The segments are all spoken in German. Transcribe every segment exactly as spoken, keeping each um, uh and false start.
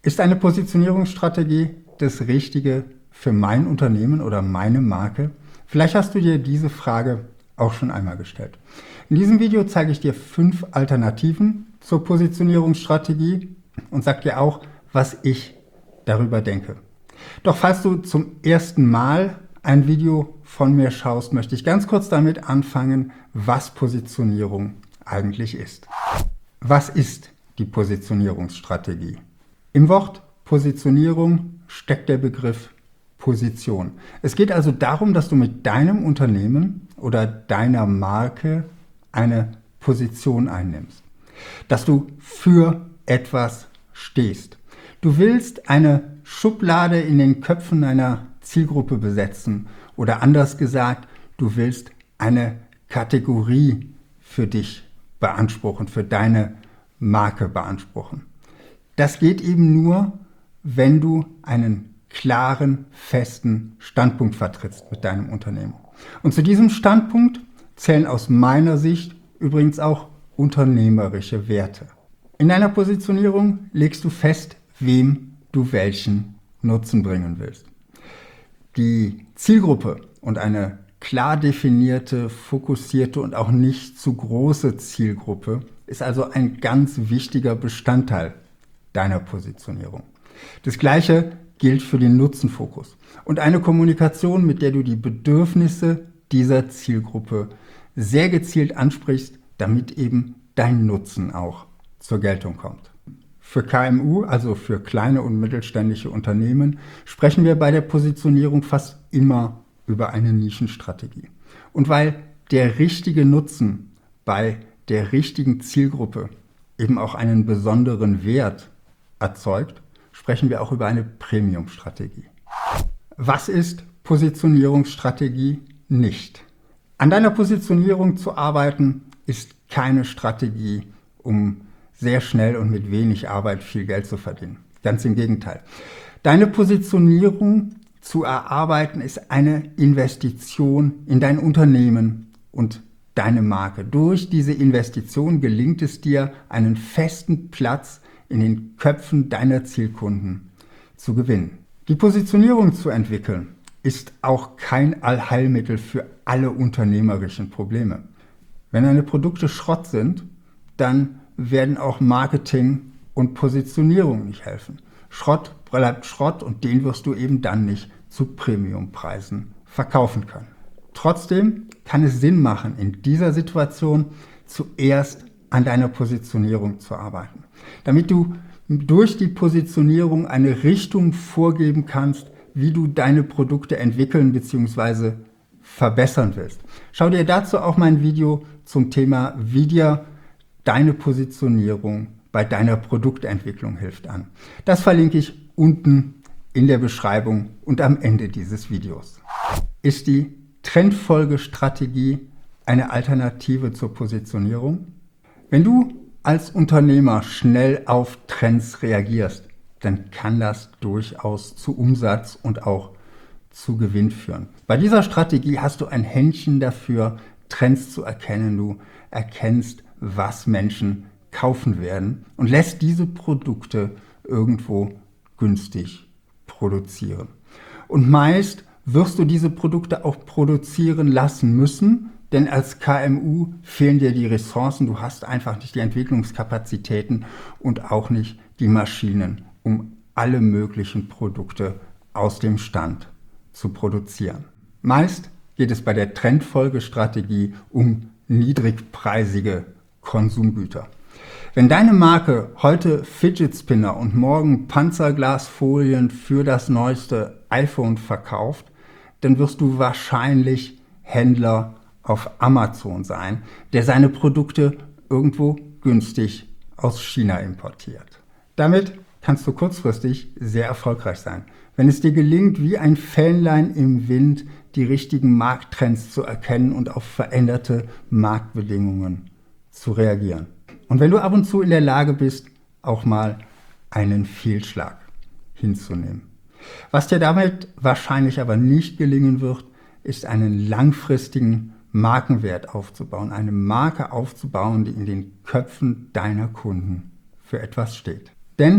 Ist eine Positionierungsstrategie das Richtige für mein Unternehmen oder meine Marke? Vielleicht hast du dir diese Frage auch schon einmal gestellt. In diesem Video zeige ich dir fünf Alternativen zur Positionierungsstrategie und sage dir auch, was ich darüber denke. Doch falls du zum ersten Mal ein Video von mir schaust, möchte ich ganz kurz damit anfangen, was Positionierung eigentlich ist. Was ist die Positionierungsstrategie? Im Wort Positionierung steckt der Begriff Position. Es geht also darum, dass du mit deinem Unternehmen oder deiner Marke eine Position einnimmst. Dass du für etwas stehst. Du willst eine Schublade in den Köpfen einer Zielgruppe besetzen oder anders gesagt, du willst eine Kategorie für dich beanspruchen, für deine Marke beanspruchen. Das geht eben nur, wenn du einen klaren, festen Standpunkt vertrittst mit deinem Unternehmen. Und zu diesem Standpunkt zählen aus meiner Sicht übrigens auch unternehmerische Werte. In deiner Positionierung legst du fest, wem du welchen Nutzen bringen willst. Die Zielgruppe und eine klar definierte, fokussierte und auch nicht zu große Zielgruppe ist also ein ganz wichtiger Bestandteil deiner Positionierung. Das Gleiche gilt für den Nutzenfokus und eine Kommunikation, mit der du die Bedürfnisse dieser Zielgruppe sehr gezielt ansprichst, damit eben dein Nutzen auch zur Geltung kommt. Für K M U, also für kleine und mittelständische Unternehmen, sprechen wir bei der Positionierung fast immer über eine Nischenstrategie. Und weil der richtige Nutzen bei der richtigen Zielgruppe eben auch einen besonderen Wert erzeugt, sprechen wir auch über eine Premium-Strategie. Was ist Positionierungsstrategie nicht? An deiner Positionierung zu arbeiten ist keine Strategie, um sehr schnell und mit wenig Arbeit viel Geld zu verdienen. Ganz im Gegenteil. Deine Positionierung zu erarbeiten ist eine Investition in dein Unternehmen und deine Marke. Durch diese Investition gelingt es dir, einen festen Platz in den Köpfen deiner Zielkunden zu gewinnen. Die Positionierung zu entwickeln ist auch kein Allheilmittel für alle unternehmerischen Probleme. Wenn deine Produkte Schrott sind, dann werden auch Marketing und Positionierung nicht helfen. Schrott bleibt Schrott und den wirst du eben dann nicht zu Premiumpreisen verkaufen können. Trotzdem kann es Sinn machen, in dieser Situation zuerst an deiner Positionierung zu arbeiten, damit du durch die Positionierung eine Richtung vorgeben kannst, wie du deine Produkte entwickeln bzw. verbessern willst. Schau dir dazu auch mein Video zum Thema, wie dir deine Positionierung bei deiner Produktentwicklung hilft an. Das verlinke ich unten in der Beschreibung und am Ende dieses Videos. Ist die Trendfolgestrategie eine Alternative zur Positionierung? Wenn du als Unternehmer schnell auf Trends reagierst, dann kann das durchaus zu Umsatz und auch zu Gewinn führen. Bei dieser Strategie hast du ein Händchen dafür, Trends zu erkennen. Du erkennst, was Menschen kaufen werden und lässt diese Produkte irgendwo günstig produzieren. Und meist wirst du diese Produkte auch produzieren lassen müssen, denn als K M U fehlen dir die Ressourcen, du hast einfach nicht die Entwicklungskapazitäten und auch nicht die Maschinen, um alle möglichen Produkte aus dem Stand zu produzieren. Meist geht es bei der Trendfolgestrategie um niedrigpreisige Konsumgüter. Wenn deine Marke heute Fidget Spinner und morgen Panzerglasfolien für das neueste iPhone verkauft, dann wirst du wahrscheinlich Händler auf Amazon sein, der seine Produkte irgendwo günstig aus China importiert. Damit kannst du kurzfristig sehr erfolgreich sein, wenn es dir gelingt, wie ein Fähnlein im Wind die richtigen Markttrends zu erkennen und auf veränderte Marktbedingungen zu reagieren. Und wenn du ab und zu in der Lage bist, auch mal einen Fehlschlag hinzunehmen. Was dir damit wahrscheinlich aber nicht gelingen wird, ist einen langfristigen Markenwert aufzubauen, eine Marke aufzubauen, die in den Köpfen deiner Kunden für etwas steht. Denn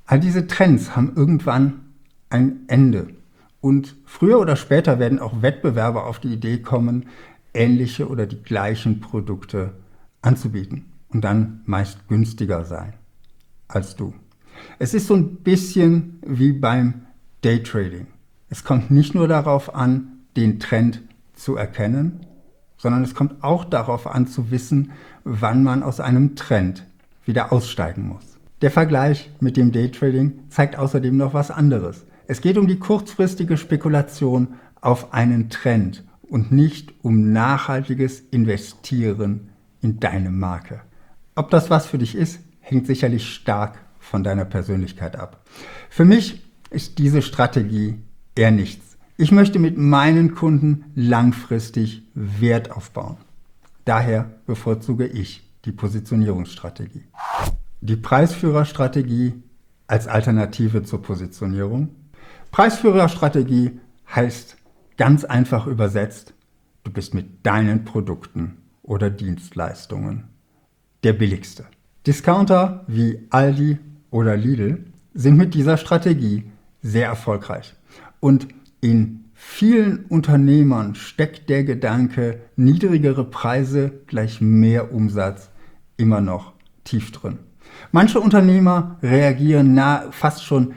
All diese Trends haben irgendwann ein Ende. Und früher oder später werden auch Wettbewerber auf die Idee kommen, ähnliche oder die gleichen Produkte anzubieten und dann meist günstiger sein als du. Es ist so ein bisschen wie beim Daytrading. Es kommt nicht nur darauf an, den Trend zu erkennen, sondern es kommt auch darauf an zu wissen, wann man aus einem Trend wieder aussteigen muss. Der Vergleich mit dem Daytrading zeigt außerdem noch was anderes. Es geht um die kurzfristige Spekulation auf einen Trend und nicht um nachhaltiges Investieren in deine Marke. Ob das was für dich ist, hängt sicherlich stark von deiner Persönlichkeit ab. Für mich ist diese Strategie eher nichts. Ich möchte mit meinen Kunden langfristig Wert aufbauen. Daher bevorzuge ich die Positionierungsstrategie. Die Preisführerstrategie als Alternative zur Positionierung. Preisführerstrategie heißt ganz einfach übersetzt, du bist mit deinen Produkten oder Dienstleistungen der billigste. Discounter wie Aldi oder Lidl sind mit dieser Strategie sehr erfolgreich. Und in vielen Unternehmern steckt der Gedanke, niedrigere Preise gleich mehr Umsatz immer noch tief drin. Manche Unternehmer reagieren nah, fast schon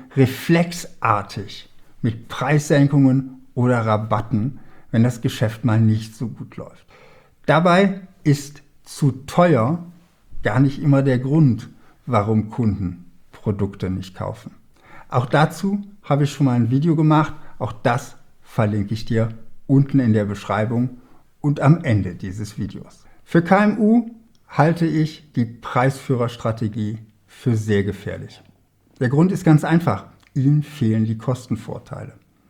reflexartig mit Preissenkungen oder Rabatten, wenn das Geschäft mal nicht so gut läuft. Dabei ist zu teuer gar nicht immer der Grund, warum Kunden Produkte nicht kaufen. Auch dazu habe ich schon mal ein Video gemacht. Auch das verlinke ich dir unten in der Beschreibung und am Ende dieses Videos. Für K M U halte ich die Preisführerstrategie für sehr gefährlich. Der Grund ist ganz einfach. Ihnen fehlen die Kostenvorteile.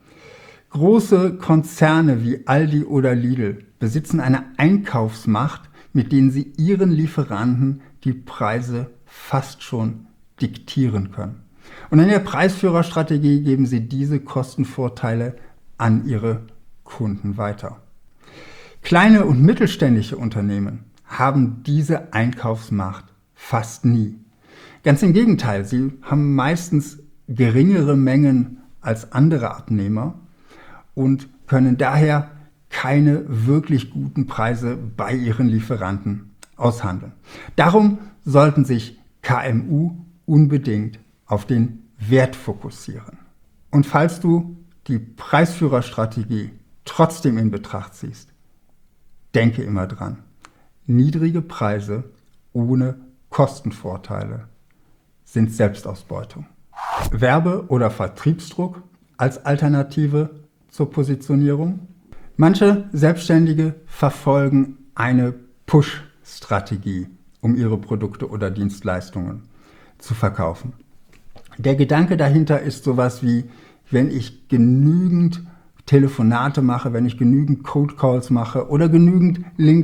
Große Konzerne wie Aldi oder Lidl besitzen eine Einkaufsmacht, mit denen sie ihren Lieferanten die Preise fast schon diktieren können. Und in der Preisführerstrategie geben sie diese Kostenvorteile an ihre Kunden weiter. Kleine und mittelständische Unternehmen haben diese Einkaufsmacht fast nie. Ganz im Gegenteil, sie haben meistens geringere Mengen als andere Abnehmer und können daher keine wirklich guten Preise bei ihren Lieferanten aushandeln. Darum sollten sich K M U unbedingt auf den Wert fokussieren. Und falls du die Preisführerstrategie trotzdem in Betracht ziehst, denke immer dran, niedrige Preise ohne Kostenvorteile sind Selbstausbeutung. Werbe- oder Vertriebsdruck als Alternative zur Positionierung. Manche Selbstständige verfolgen eine Push-Strategie, um ihre Produkte oder Dienstleistungen zu verkaufen. Der Gedanke dahinter ist sowas wie, wenn ich genügend Telefonate mache, wenn ich genügend Cold Calls mache oder genügend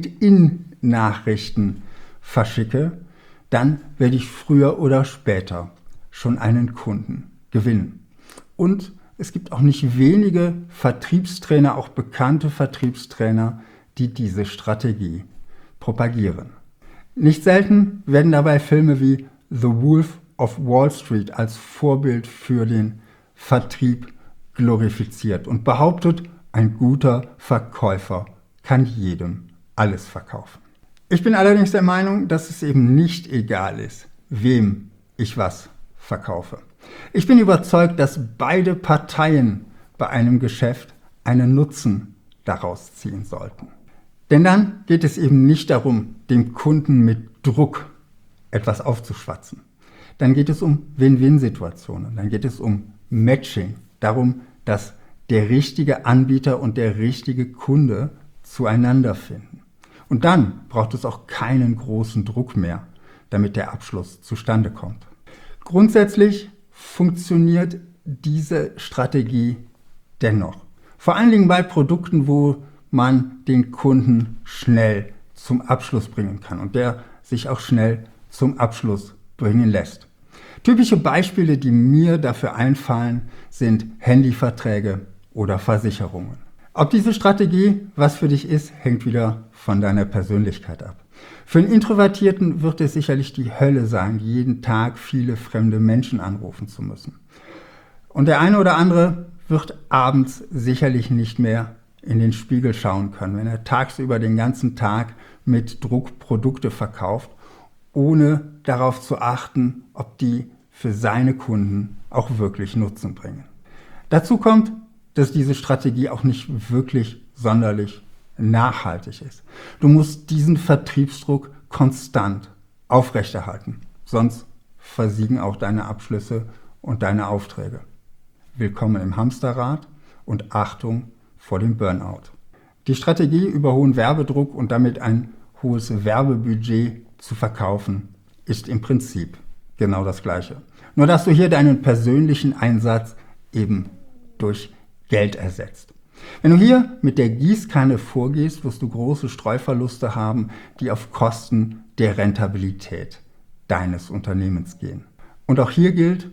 LinkedIn-Nachrichten verschicke, dann werde ich früher oder später schon einen Kunden gewinnen. Und es gibt auch nicht wenige Vertriebstrainer, auch bekannte Vertriebstrainer, die diese Strategie propagieren. Nicht selten werden dabei Filme wie The Wolf of Wall Street als Vorbild für den Vertrieb glorifiziert und behauptet, ein guter Verkäufer kann jedem alles verkaufen. Ich bin allerdings der Meinung, dass es eben nicht egal ist, wem ich was verkaufe. Ich bin überzeugt, dass beide Parteien bei einem Geschäft einen Nutzen daraus ziehen sollten. Denn dann geht es eben nicht darum, dem Kunden mit Druck etwas aufzuschwatzen. Dann geht es um Win-Win-Situationen, dann geht es um Matching, darum, dass der richtige Anbieter und der richtige Kunde zueinander finden. Und dann braucht es auch keinen großen Druck mehr, damit der Abschluss zustande kommt. Grundsätzlich funktioniert diese Strategie dennoch. Vor allen Dingen bei Produkten, wo man den Kunden schnell zum Abschluss bringen kann und der sich auch schnell zum Abschluss bringen lässt. Typische Beispiele, die mir dafür einfallen, sind Handyverträge oder Versicherungen. Ob diese Strategie was für dich ist, hängt wieder von deiner Persönlichkeit ab. Für einen Introvertierten wird es sicherlich die Hölle sein, jeden Tag viele fremde Menschen anrufen zu müssen. Und der eine oder andere wird abends sicherlich nicht mehr in den Spiegel schauen können, wenn er tagsüber den ganzen Tag mit Druck Produkte verkauft, ohne darauf zu achten, ob die für seine Kunden auch wirklich Nutzen bringen. Dazu kommt, dass diese Strategie auch nicht wirklich sonderlich nachhaltig ist. Du musst diesen Vertriebsdruck konstant aufrechterhalten, sonst versiegen auch deine Abschlüsse und deine Aufträge. Willkommen im Hamsterrad und Achtung vor dem Burnout. Die Strategie, über hohen Werbedruck und damit ein hohes Werbebudget zu verkaufen, ist im Prinzip genau das Gleiche. Nur dass du hier deinen persönlichen Einsatz eben durch Geld ersetzt. Wenn du hier mit der Gießkanne vorgehst, wirst du große Streuverluste haben, die auf Kosten der Rentabilität deines Unternehmens gehen. Und auch hier gilt,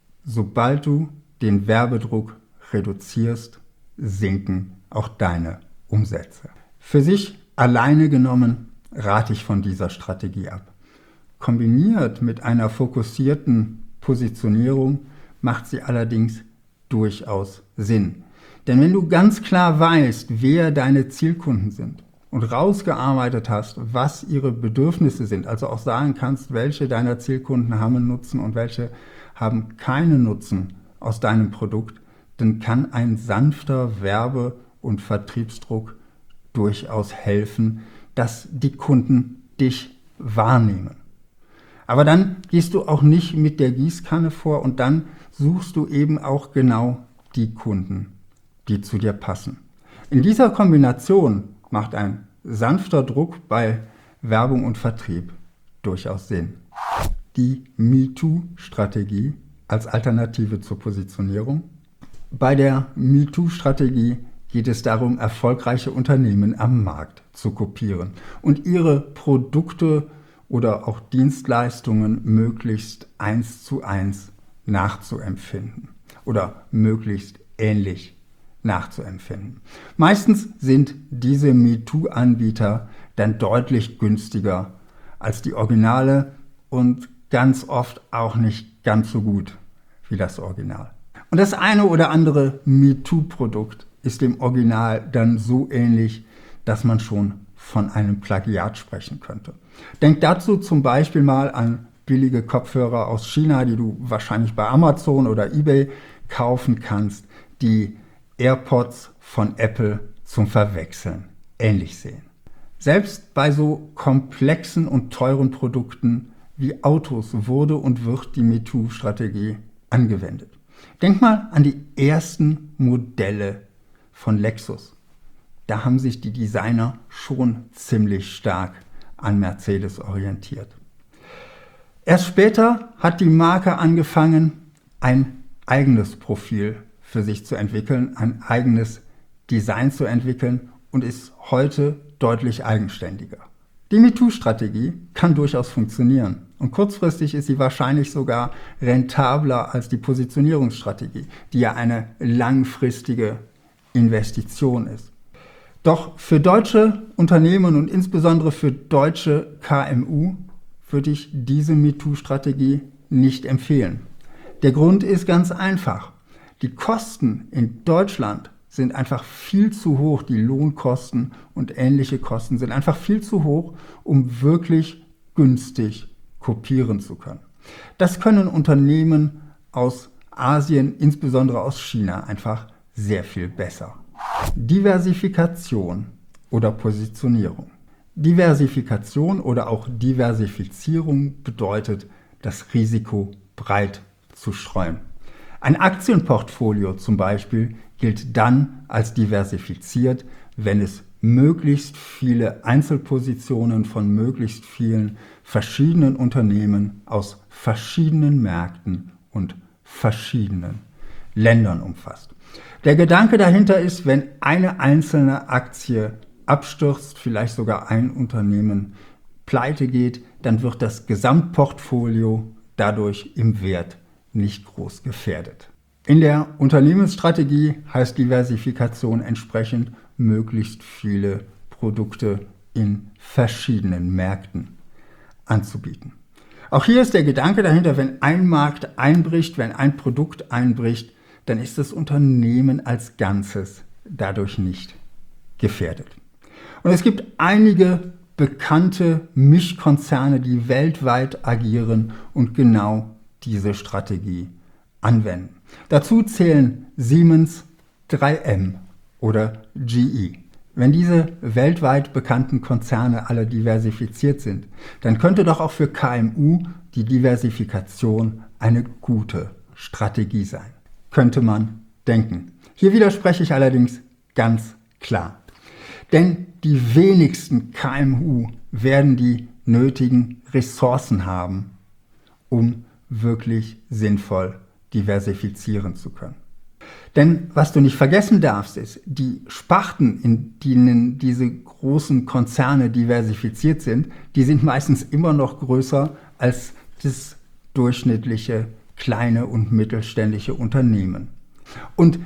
sobald du den Werbedruck reduzierst, sinken auch deine Umsätze. Für sich alleine genommen rate ich von dieser Strategie ab. Kombiniert mit einer fokussierten Positionierung macht sie allerdings durchaus Sinn. Denn wenn du ganz klar weißt, wer deine Zielkunden sind und rausgearbeitet hast, was ihre Bedürfnisse sind, also auch sagen kannst, welche deiner Zielkunden haben einen Nutzen und welche haben keinen Nutzen aus deinem Produkt, dann kann ein sanfter Werbe- und Vertriebsdruck durchaus helfen, dass die Kunden dich wahrnehmen. Aber dann gehst du auch nicht mit der Gießkanne vor und dann suchst du eben auch genau die Kunden, die zu dir passen. In dieser Kombination macht ein sanfter Druck bei Werbung und Vertrieb durchaus Sinn. Die MeToo-Strategie als Alternative zur Positionierung. Bei der MeToo-Strategie geht es darum, erfolgreiche Unternehmen am Markt zu kopieren und ihre Produkte oder auch Dienstleistungen möglichst eins zu eins nachzuempfinden oder möglichst ähnlich nachzuempfinden. Meistens sind diese MeToo-Anbieter dann deutlich günstiger als die Originale und ganz oft auch nicht ganz so gut wie das Original. Und das eine oder andere MeToo-Produkt ist dem Original dann so ähnlich, dass man schon von einem Plagiat sprechen könnte. Denk dazu zum Beispiel mal an billige Kopfhörer aus China, die du wahrscheinlich bei Amazon oder eBay kaufen kannst, die AirPods von Apple zum Verwechseln ähnlich sehen. Selbst bei so komplexen und teuren Produkten wie Autos wurde und wird die MeToo-Strategie angewendet. Denk mal an die ersten Modelle von Lexus. Da haben sich die Designer schon ziemlich stark an Mercedes orientiert. Erst später hat die Marke angefangen, ein eigenes Profil für sich zu entwickeln, ein eigenes Design zu entwickeln und ist heute deutlich eigenständiger. Die MeToo-Strategie kann durchaus funktionieren und kurzfristig ist sie wahrscheinlich sogar rentabler als die Positionierungsstrategie, die ja eine langfristige Investition ist. Doch für deutsche Unternehmen und insbesondere für deutsche K M U würde ich diese MeToo-Strategie nicht empfehlen. Der Grund ist ganz einfach. Die Kosten in Deutschland sind einfach viel zu hoch, die Lohnkosten und ähnliche Kosten sind einfach viel zu hoch, um wirklich günstig kopieren zu können. Das können Unternehmen aus Asien, insbesondere aus China, einfach sehr viel besser. Diversifikation oder Positionierung. Diversifikation oder auch Diversifizierung bedeutet, das Risiko breit zu streuen. Ein Aktienportfolio zum Beispiel gilt dann als diversifiziert, wenn es möglichst viele Einzelpositionen von möglichst vielen verschiedenen Unternehmen aus verschiedenen Märkten und verschiedenen Ländern umfasst. Der Gedanke dahinter ist, wenn eine einzelne Aktie abstürzt, vielleicht sogar ein Unternehmen pleite geht, dann wird das Gesamtportfolio dadurch im Wert nicht groß gefährdet. In der Unternehmensstrategie heißt Diversifikation entsprechend möglichst viele Produkte in verschiedenen Märkten anzubieten. Auch hier ist der Gedanke dahinter, wenn ein Markt einbricht, wenn ein Produkt einbricht, dann ist das Unternehmen als Ganzes dadurch nicht gefährdet. Und es gibt einige bekannte Mischkonzerne, die weltweit agieren und genau diese Strategie anwenden. Dazu zählen Siemens, drei M oder G E. Wenn diese weltweit bekannten Konzerne alle diversifiziert sind, dann könnte doch auch für K M U die Diversifikation eine gute Strategie sein. Könnte man denken. Hier widerspreche ich allerdings ganz klar. Denn die wenigsten K M U werden die nötigen Ressourcen haben, um wirklich sinnvoll diversifizieren zu können. Denn was du nicht vergessen darfst, ist, die Sparten, in denen diese großen Konzerne diversifiziert sind, die sind meistens immer noch größer als das durchschnittliche kleine und mittelständische Unternehmen. Und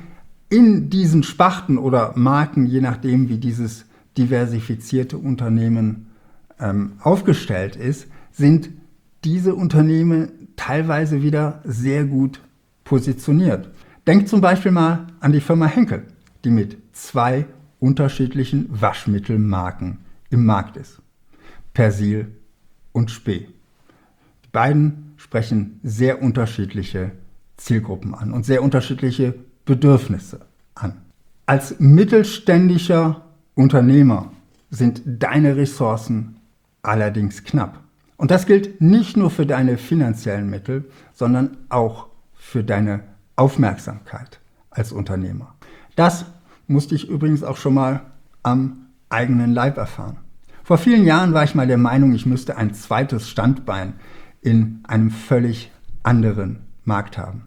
in diesen Sparten oder Marken, je nachdem wie dieses diversifizierte Unternehmen ähm, aufgestellt ist, sind diese Unternehmen teilweise wieder sehr gut positioniert. Denk zum Beispiel mal an die Firma Henkel, die mit zwei unterschiedlichen Waschmittelmarken im Markt ist. Persil und Spee. Die beiden sprechen sehr unterschiedliche Zielgruppen an und sehr unterschiedliche Bedürfnisse an. Als mittelständischer Unternehmer sind deine Ressourcen allerdings knapp. Und das gilt nicht nur für deine finanziellen Mittel, sondern auch für deine Aufmerksamkeit als Unternehmer. Das musste ich übrigens auch schon mal am eigenen Leib erfahren. Vor vielen Jahren war ich mal der Meinung, ich müsste ein zweites Standbein in einem völlig anderen Markt haben.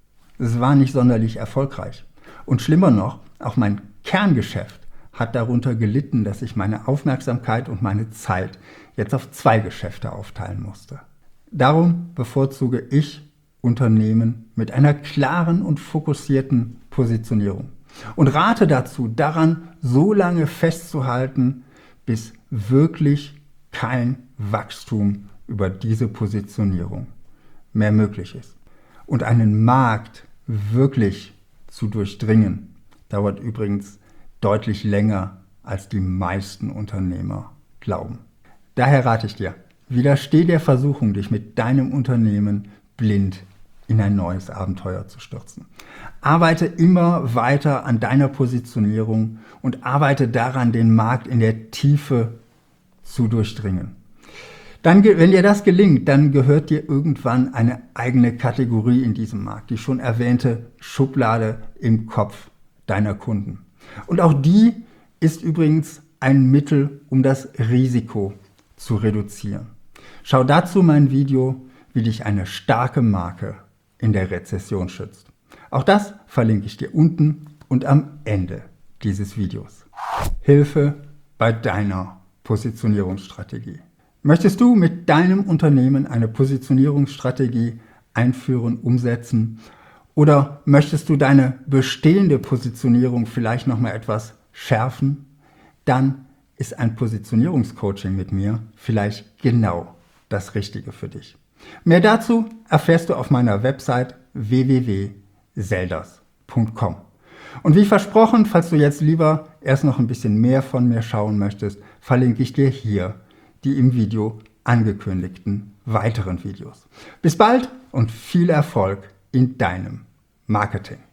Es war nicht sonderlich erfolgreich. Und schlimmer noch, auch mein Kerngeschäft hat darunter gelitten, dass ich meine Aufmerksamkeit und meine Zeit jetzt auf zwei Geschäfte aufteilen musste. Darum bevorzuge ich Unternehmen mit einer klaren und fokussierten Positionierung und rate dazu, daran so lange festzuhalten, bis wirklich kein Wachstum über diese Positionierung mehr möglich ist. Und einen Markt wirklich zu durchdringen, dauert übrigens deutlich länger, als die meisten Unternehmer glauben. Daher rate ich dir, widersteh der Versuchung, dich mit deinem Unternehmen blind in ein neues Abenteuer zu stürzen. Arbeite immer weiter an deiner Positionierung und arbeite daran, den Markt in der Tiefe zu durchdringen. Dann, wenn dir das gelingt, dann gehört dir irgendwann eine eigene Kategorie in diesem Markt, die schon erwähnte Schublade im Kopf deiner Kunden. Und auch die ist übrigens ein Mittel, um das Risiko zu reduzieren. Schau dazu mein Video, wie dich eine starke Marke in der Rezession schützt. Auch das verlinke ich dir unten und am Ende dieses Videos. Hilfe bei deiner Positionierungsstrategie. Möchtest du mit deinem Unternehmen eine Positionierungsstrategie einführen, umsetzen? Oder möchtest du deine bestehende Positionierung vielleicht noch mal etwas schärfen? Dann ist ein Positionierungscoaching mit mir vielleicht genau das Richtige für dich. Mehr dazu erfährst du auf meiner Website w w w punkt selders punkt com. Und wie versprochen, falls du jetzt lieber erst noch ein bisschen mehr von mir schauen möchtest, verlinke ich dir hier die im Video angekündigten weiteren Videos. Bis bald und viel Erfolg in deinem Marketing.